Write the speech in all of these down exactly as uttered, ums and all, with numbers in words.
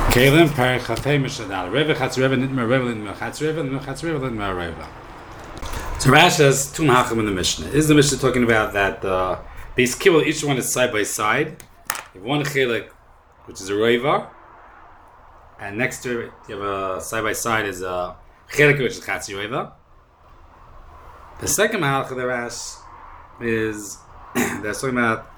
Kalim per Chatei Mishadal. Reva Chatzreva Nitmer Reva Nitmer Chatzreva Nitmer Chatzreva Nitmer Reva. So Rashi has two Mahachim in the Mishnah. Is the Mishnah talking about that the base kibble, each one is side by side? You have one chelik, which is a Reva, and next to it you have a side by side is a chelik, which is Chatzi Reva. The second Mahach of the Rash is that's talking about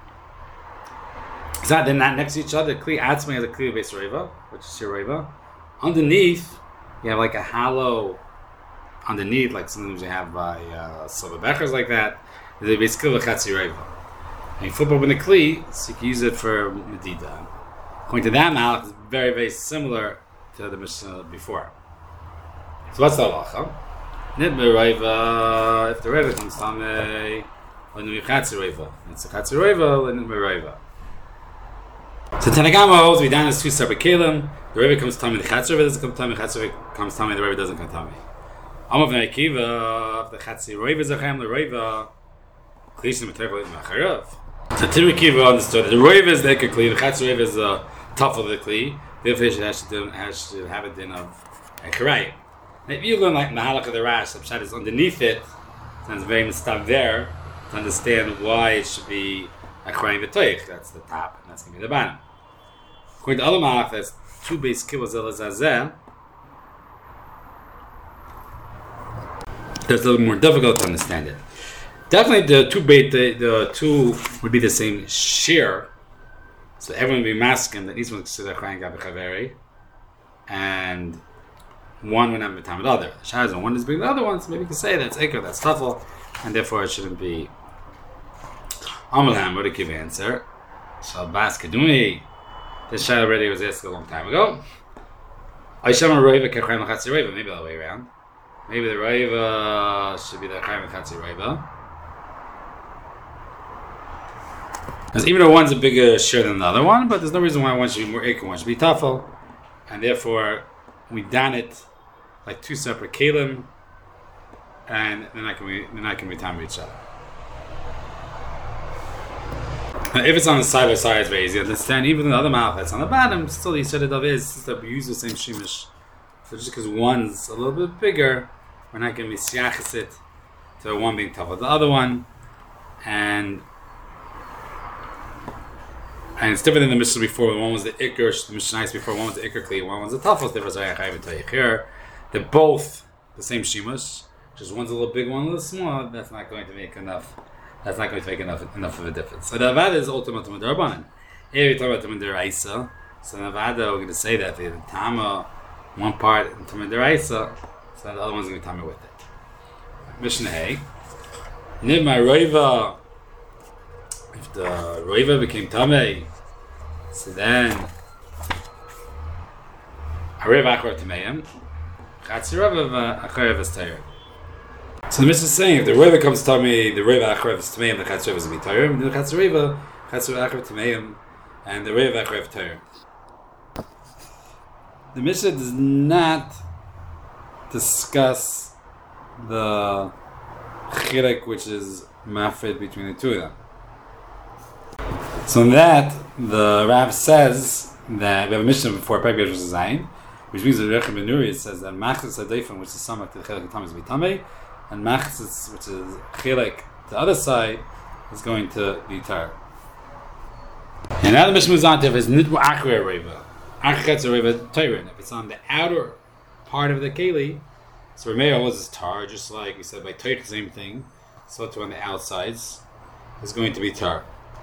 is that they're not next to each other. Kli Atzmei has a Kli base Reva, which is your Reva. Underneath, you have like a hollow. Underneath, like sometimes you have by uh, silver bechers like that. They basically a Chatzi Reva. And you flip open the Kli, so you can use it for Medida. According to that Malach, it's very, very similar to the Mishnah before. So what's the halacha? Nidme Reva, if the Reva comes Tamei, or Nidme Chatzi Reva. It's a Chatzi Reva, or Nidme Reva. So Tanagama holds we down as two separate kelim. The Reva comes Tamei, the Chatzi Reva doesn't come Tamei, the Chatzi Reva comes Tamei, the Reva doesn't come Tamei. Amav Akiva, the Chatzi Reva Zachem, the Reva, Klishim Metekol Macharav. So Tiri Akiva understood that the Reva is the Ekar Kli, the Chatzi Reva is the top of the Kli, therefore it has to have a din of Ekarayim. Now if you learn like Mahalach of the Rash, the Pshat is underneath it, so it's very mistake there to understand why it should be Ekarayim V'toich, that's the top, and that's going to be the bottom. According to other Mahalach, there's two base kibbutz Elazazeh. That's a little more difficult to understand it. Definitely, the two bait, the, the two would be the same shear, so everyone would be masking that each one consider Chayin Gabi Chaveri, and one would not be time with the other. Shazan, one is bigger than the other one, so maybe you can say that's Eker, that's Tafel, and therefore it shouldn't be. Amalham, what a give answer. So Bas Kaduni, this shot already was asked a long time ago. Aishem Reva Kachayim Chatzi Reva, maybe the other way around. Maybe the Reva should be the Chaim Chatzi Reva. Because even though one's a bigger share than the other one, but there's no reason why one should be more Eker, one should be Tafel. And therefore, we done it like two separate Kalim, and then I can be, then I can be time with each other. Now, if it's on the side by side, it's very easy to understand. Even the other mouth that's on the bottom, still the Yisrael of is that we use the same Shemesh. So just because one's a little bit bigger, we're not going to be siachis it to one being tougher than the other one, and and it's different than the Mishnah before. One was the Iker, the Mishnah before. One was the Iker Kli, one was the Tafel. They're both the same Shemesh. Just one's a little big, one a little small. That's not going to make enough. That's not going to make enough enough of a difference. So the Avada is ultimate to Madarabanan. Here we talk about the Madaraisa. So the Avada, we're going to say that the Tama. One part in Tamei Deraisa, so the other one's going to be Tamei with it. Mishnah Hey. Nid my Reva, if the Reva became Tamei, so then a Reva Achor Tameim, Chatzi Reva Achor Reva is Tayyim. So the Mishnah is saying if the Reva comes Tamei, the Reva Achor Reva is Tameim, the Chatzi Reva is going to be Tayyim, the Chatzi Reva, Chatzi Reva Achor Tameim, and the Reva Achor Reva is Tayyim. The Mishnah does not discuss the chilek which is mafred between the two of them. So in that, the Rav says that we have a Mishnah before Peg Beis Zayin, which means that Rechem Ben Nuri says that machzis adayfim, which is samach to the chilek of Tamei, is Tamei, and machzis, which is chilek the other side, is going to be tar. And now the Mishnah moves on to if it's nidbu achre reva. If it's on the outer part of the keli, so Rameh holds is tar, just like we said by Torah, the same thing. So to on the outsides is going to be tar.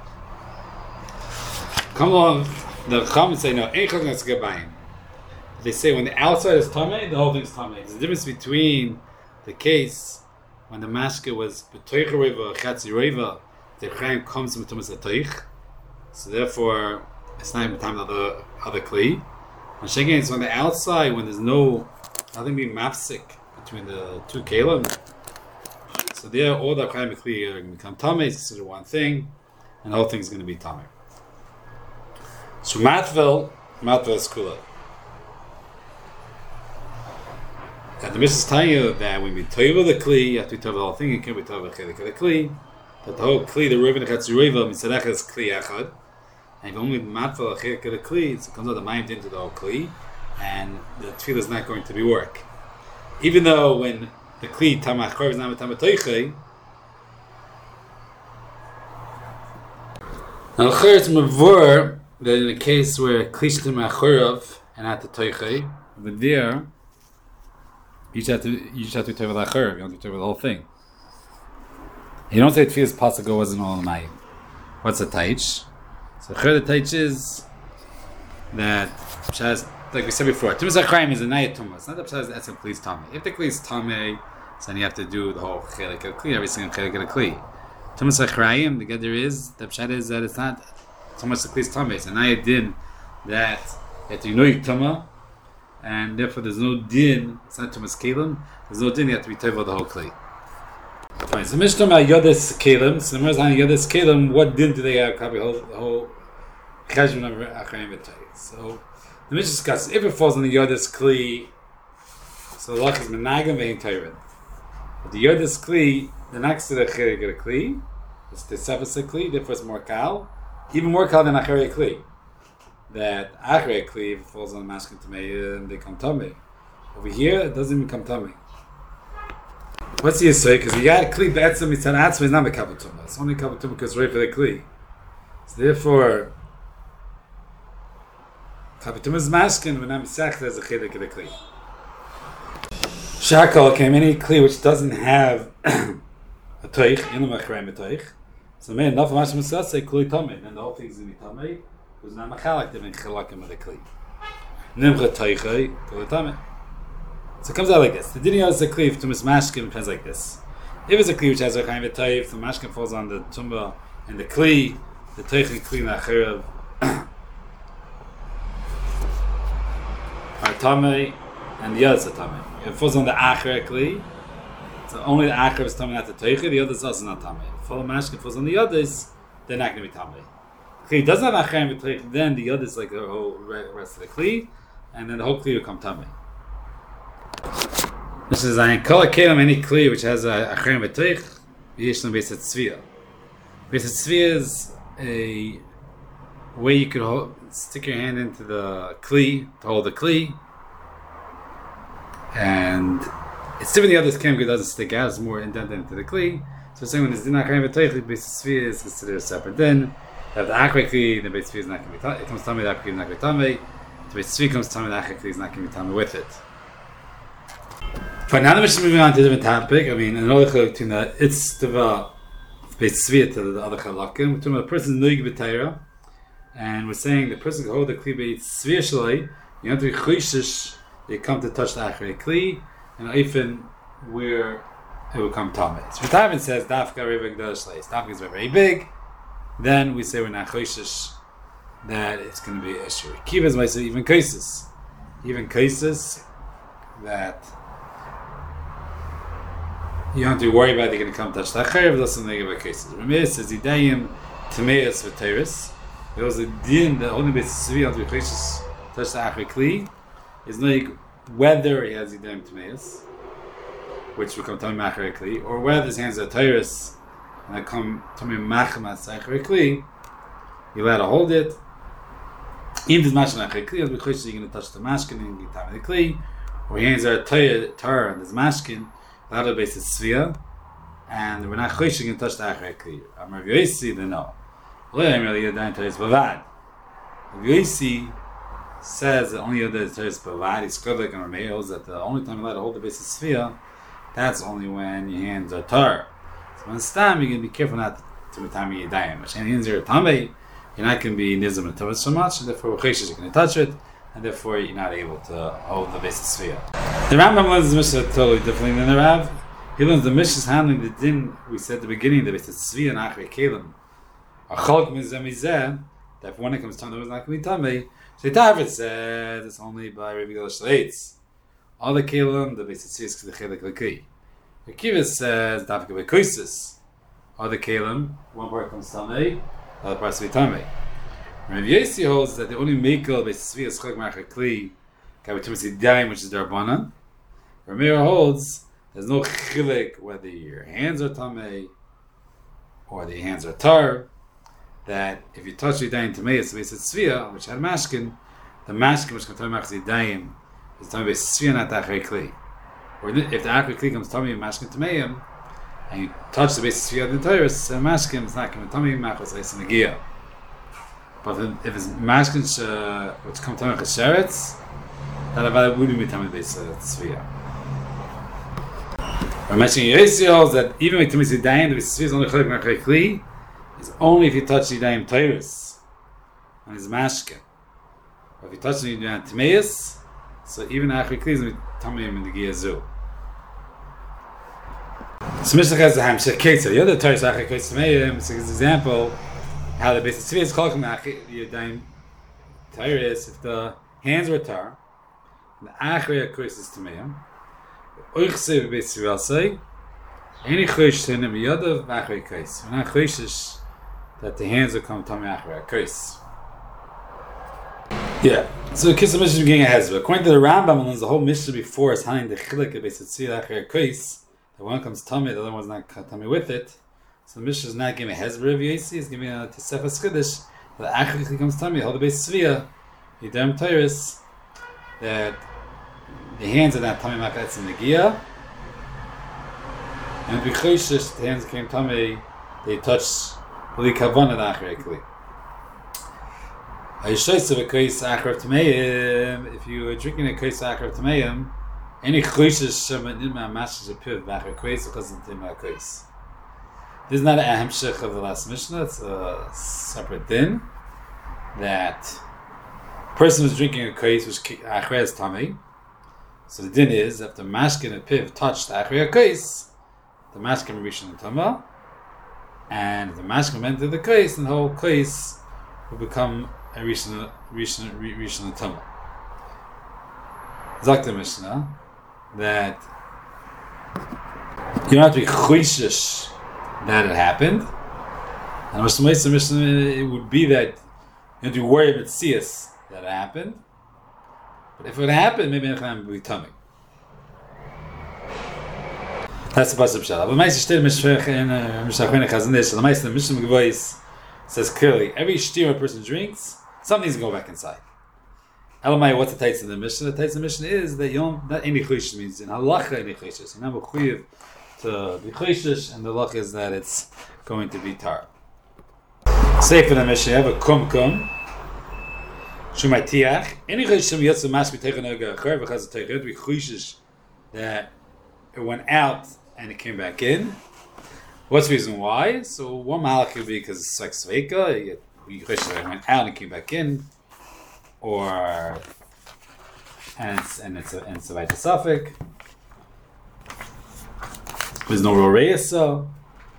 Come along, the Chum and say no. They say when the outside is tamei, the whole thing is tamei. There's a difference between the case when the mashke was b'toich reva, chatzi reva, the chaim comes from tumas atoich, so therefore. It's not even time of the other kli. And shaking it's on the outside when there's no nothing being mafsik between the two kalim. So there, all the kalim kli are going to become tamei. It's considered one thing, and the whole thing is going to be tamei. So matvel, matvel is kula. And the Mishnah is telling you that when we toivel the kli, you have to toivel the whole thing. You can't be toivel the kli. That the whole kli, the river, the chatzi reva, mitzadach is kli echad. and if only matful a chilek of the kli, so it comes out the mind into the whole kli, and the tefillah is not going to be work. Even though when the kli tamach chorv is not tamach toichei, now it's mavur that in a case where kli tamach chorv and not the toichei, but there you just have to you just have to tell the chorv. You don't have to tell the whole thing. You don't say tefillah's pasuk wasn't all in mayim. What's a taich? So the taich is that like we said before, tumas achrayim is a nayat tumas. Not the pshat that's a kli's tamei. If the kli's tamei, so then you have to do the whole chelik of kli, every single chelik of kli. Tumas achrayim, the gather is the pshat is that it's not tumas the kli's tamei. It's a nayat din that you have to know tuma, and therefore there's no din. It's not tumas kelim. There's no din. You have to be teva the whole kli. Fine. So Mishnah about yodas kelim. So the Gemara is on yodas kelim. What din do they have? Copy the whole the whole cheshbon of achrayim v'tayis. So the Mishnah discusses if it falls on the yodas kli. So the lach is menagam ve'in tayrin. But the yodas kli, the next to the chelik of the kli, it's the sefas kli. Therefore, it's more kal, even more kal than achrei kli. That achrei kli, if it falls on the mashkin tamei, and they come tummy. Over here, it doesn't even come tummy. What's the say? Because you got kli be'etzem mitzad atzma is not mekabel tumah. It's only mekabel tumah because it's right for the kli. So therefore, mekabel tumah is maskin when I'm misach as a chelik of the kli. Shakal came any kli which doesn't have a toich, inam achrayim a toich. So man, enough of mashma mitzad say kli tamei, then the whole thing is going to be tamei. Because not machalak they've been chalakim of the kli. Nimcha toichai kli tamei. So it comes out like this. The dinner is a kli to mashkin depends like this. If it's a kli which has a chayim v'tayif, the mashkin falls on the tumba and the kli, the toich and kli nachirav are tamei, and the others are tamei. If it falls on the acher kli, so only the acher is tamei, not the toich. The others also not tamei. If all the mashkin falls on the others, they're not going to be tamei. Kli doesn't have achayim v'tayif, then the others like the whole rest of the kli, and then the whole kli will come tamei. This is ein kol kelim any kli which has a achrayim v'toich v'yishlam beisat tzviyah. Beisat tzviyah is a way you could hold, stick your hand into the kli to hold the kli, and it's different. The others came because it doesn't stick out; it's more indented into the kli. So saying when there's din achrayim v'toich, beisat tzviyah is considered a separate din. You have the achrayim kli, the beisat tzviyah is not going to be. It comes tamei, the achrayim is not going to be tamei. The beisat tzviyah comes tamei, the achrayim kli is not going to be tamei with it. Fine, now the Mishnah moving on to a different topic. I mean, another chalak between the it's the Beit Tzviyah to the other chalakim. We're talking about a person's nuig b'tayra, and we're saying the person can hold the kli Beit Tzviyah shalai. You have to be choishish. They come to touch the achrei kli, and even where it will come tamei. So V'tavin says dafka revig dal shalai. Dafka is very big. Then we say we're not choishish that it's going to be an issue. Kiva might say even cases, even cases that you don't have to worry about they're going to come touch the acharev. That's something about cases. Rameir says yidayim tameis v'teres. There was a din that only Beit Tzviyah to be choishes touch the achrei kli is like whether he has yidayim tameis, which will come tamei achrei kli, or whether his hands are teres and they come tamei machmas achrei kli. You're allowed to hold it. Even if it's mashkin achrei kli, as we choishes, you're going to touch the mashkin and get tamei the kli, or your hands are tar and there's mashkin. The other base is Tzviyah, and we're not choshing and touch the achrei kli. Amar Yosi, then no. Rav Yosi says that only other teres bavad. He's Kodek and Rameir holds that the only time you're allowed to hold the base of Tzviyah, that's only when your hands are tar. So when it's time, you're going to be careful not to be tamei yadayim. But when your hands are tamei, you're not going to be nizam and tavot so much, and therefore choshes you're going to touch it, and therefore you're not able to hold the base of Tzviyah. The Rambam learns the Mishnah totally differently than the Rav. He learns the Mishnah is handling the din we said at the beginning, the base of Tzviyah and achrei kelim. A chalk mizeh mizeh, that if one it comes time, there was not going to be tamei. So David says it's only by regular shleitz. All the kelim, the base of Tzviyah is the chelik l'kli. The Kiva says dafka b'koisis. All the kelim, one part comes tamei, the other part is tamei. Rav Yosi holds that the only mekel base of Tzviyah is chalk ma'achrei kli. Which is Darbanan. Rameir holds there's no chilik whether your hands are tamei or the hands are tar. that if you touch the Yidayim Tameis, the Beis Tzviya, which had Mashkin, the Mashkin which can tell me Machas Yidayim is Tamei Beis Tzviya, not the Achrei Kli. Or if the Achrei Kli comes Tamei Mashkin Tameim, and you touch the Beis Tzviya of the Torahs, the Mashkin is not coming Tamei Machas Eis Negia. But if it's Mashkin uh, which come Tamei Chasheretz, that Avada wouldn't be Tamei Beis Tzviya. We're mentioning Yisrael that even with Tamei Yidayim, the Beis Tzviya is only Chalek Achrei Kli, is only if you touch the Yidayim Torahs and it's Mashkin. But if you touch the Yidayim Tameis, so even Achrei Kli is going to be Tamei in the Giyazu. So Mishnah has the Hamshech Ketzah. The other Torahs Achrei Kli Tameim is an example how the Beis Tzviya is called from the Yidayim Torahs if the hands were tar, and the Achrei Kli is Tameim. Oichse Beis Tzviya say, any choish to him yadav achrei kais. We're not choishish that the hands will come Tamei achrei kais. Yeah. So the Kisah Mishnah is getting a hezbollah. According to the Rambam, and there's the whole Mishnah before is handing the chilek of Beis Tzviya achrei kais. The one comes Tamei, the other one's not Tamei with it. So the Mishnah is not giving a hezbollah of Yossi, it's giving a Tosefos Chiddush. The achrei kli comes Tamei, hold the Beis Tzviya, Yidayim Torahs, that the hands are not Tamei Machas Negia. And because the hands came Tamei, they touch Li Kavanah Achrei Kli. If you are drinking a kais Achrei Tameim, any choishes Shema Nima Mashes a Piv Achrei Kais because of Nima Kais. This is not a Hamshech of the last Mishnah, it's a separate din that a person who's drinking a kais which Achrei is Tamei. So the din is if the Mashkin and Piv touched Achrei Kais, the Mashkin Rishon and Tama, and if the Mashkin entered the case, then the whole case will become a Rishon Rishon Rishon and Tama. Zakta Mishnah that you don't have to be choishish that it happened, and Mishnah Mishnah it would be that you have to worry about Tzias that it happened, but if it happened, maybe it would be Tama. That's the pasuk Pshat. But Ma'aseh Shtei Mishpach in Mishnah Chazon Chazanish. The Ma'aseh Mishnah Gvois says clearly, every shtir a person drinks, something needs to go back inside. Elamai, what's the taitz of the Mishnah? The taitz of the Mishnah is that you don't, not any choishes means in halacha any choishes. You're not mechuyev to be choishes, and the halacha is that it's going to be tar. Say for the Mishnah, you have a kum kum. Shumai tiach. Any choishes yotzu mas b'teicha noga achar v'chaz teicha. You have to be choishes that it went out and it came back in. What's the reason why? So one malach could be because it's like sveika, you choishes that it went out and it came back in. Or and it's and it's a and it's a right suffix. There's no real reyes, so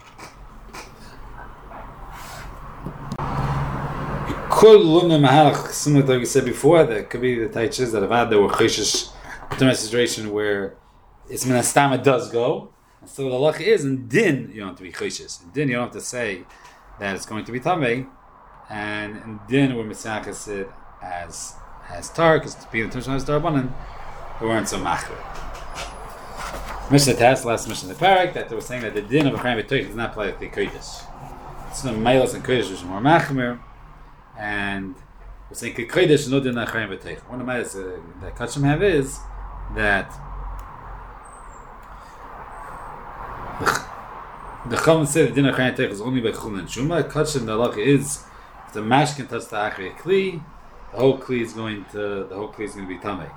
you could learn the mahalach similar to what we said before. That could be the taichas that avad there were choishes in a situation where it's minastam it does go. And so the halach is in din you don't have to be choishes. In din you don't have to say that it's going to be tamei, and in din we're misachas it as as tar, because to be the Tushon as Darabanan, we weren't so machir. Mishnah Taz, last Mishnah in the Parak, that they were saying that the din of a Chayim B'Toich does not apply to the Kodesh. It's the Meilos and Kodesh which are more machmir, and we're saying Kodesh no din of Chayim B'Toich. One of the Meilos uh, that Kachim have is that the Chum said the din of Chayim B'Toich is only by Chum and Shuma. Kachim the halacha is if the mash can touch the Achrei Kli, the whole kli is going to the whole kli is going to be tamei.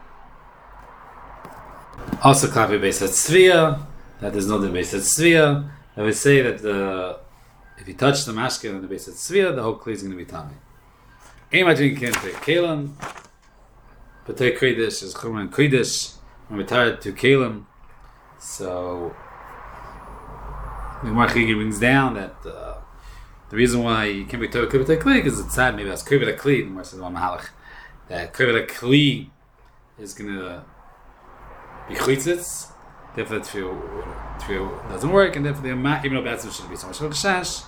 Also, klavi beis hatzviya, that there's no din beis hatzviya. I would say that the if you touch the mashkin on the beis hatzviya, the whole kli is going to be tamei. Aim I drink into kalim, but take kodesh is chuman kodesh. When we're tired to kalim, so the Marchigi brings down that. Uh, The reason why you can't be told Krivat HaKli because it's sad, maybe that's Krivat HaKli, and most of the Mahalach, that Krivat HaKli is going to be Chitzitz, therefore the Tefillah doesn't work, and therefore the Amah, even though Be'atzim should be so much of a Chash,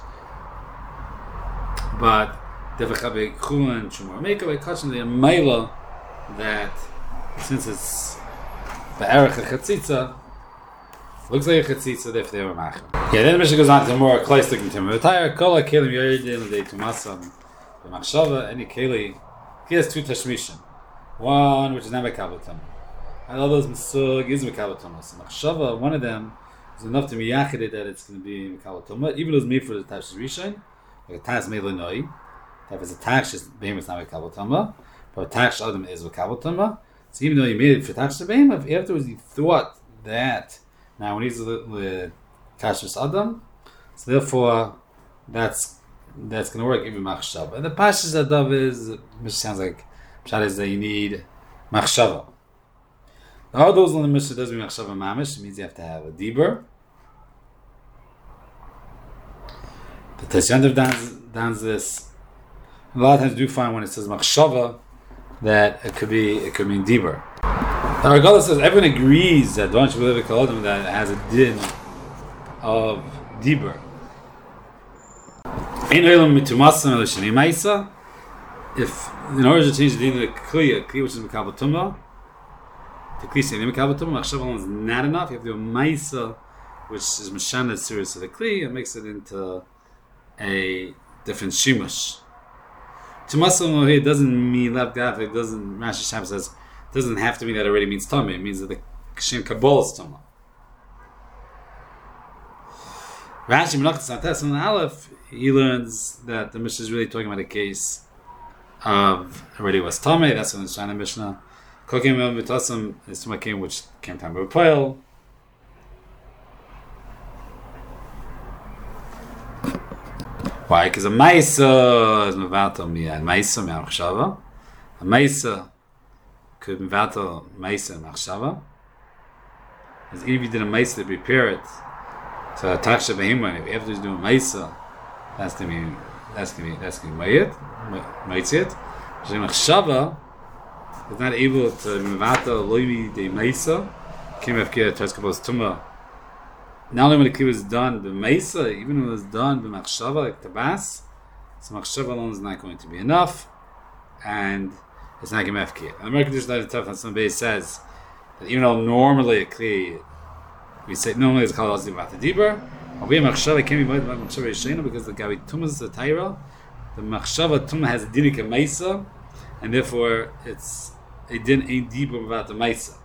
but therefore Chabe Chulun, Shumar Meika, by catching the Amayla, that since it's the Erech HaChatzitza, Looks like a chatzitza if they were machmer. Yeah, then the Mishnah goes on to more close looking to Matayar Kola Kelim Yeridin Day Tumasam B'Machshava Any Keli. He has two tashmishin. One which is not Mekabel Tama. And all those Mesug is Mekabel Tama. So Machshava, one of them is enough to miyachid it that it's going to be Mekabel Tama, even though it's made for the tashmishin, like a tas melanoi. If it's a tax, it's not Mekabel Tama, but a tax Adam is Mekabel Tama. So even though you made it for tax behemoth, afterwards you thought that now when he's with Kashrus Adam, so therefore that's that's going to work even machshava. And the pashas adav is, which sounds like pshat is that you need machshava. All those on the Mishnah doesn't mean machshava mamish. It means you have to have a dibur. The Tasyandav downs, downs this. A lot of times do find when it says machshava that it could be it could mean dibur. Now, regardless, says everyone agrees that don't you believe a kaladim that it has a din of dibur. In olam mitumasan elishani ma'isa, if in order to change the din of the kli, kli which is mekabel tumah, the kli saying mekabel tumah, machshava alone is not enough. You have to do a ma'isa, which is mashana series of the kli, and makes it into a different shimush. Tumasan here doesn't mean left gaf. It doesn't. Rashi Shab says it doesn't have to mean that it already means tumah. It means that the kashem kabbalah is tumah. Rashi Menachas Antes on Aleph, he learns that the Mishnah is really talking about a case of already was tumah. That's in the Shana Mishnah. Kokim Mitasam is tumah came which came time of a pile. Why? Because a Maisa is Mevatel Miyad. Maisa Me'achshava. A Maisa could Mevatel Maisa Me'achshava. As even if you did a Maisa to prepare it, so Taksha Behimah, if after you do a Maisa, that's going to be, that's going to be, that's going to be Mayit, Mayitzit. So Me'achshava is not able to Mevatel Loimi De Maisa, Kim Efkir Tezkabos Tumah. Not only when the kli was done b'meisa, even when it was done b'machshava, like tabas, so machshava alone is not going to be enough, and it's not going to be mefkir. And the American Jewish Letter Tov Hatzon Beis says that even though normally a kli, we say normally it's called Azim Vat Dibur, but we machshava can be made by machshava yeshena because the gabi tumah is the taira, the machshava tumah has a dinik of meisa, and therefore it's a din ein dibur about the meisa.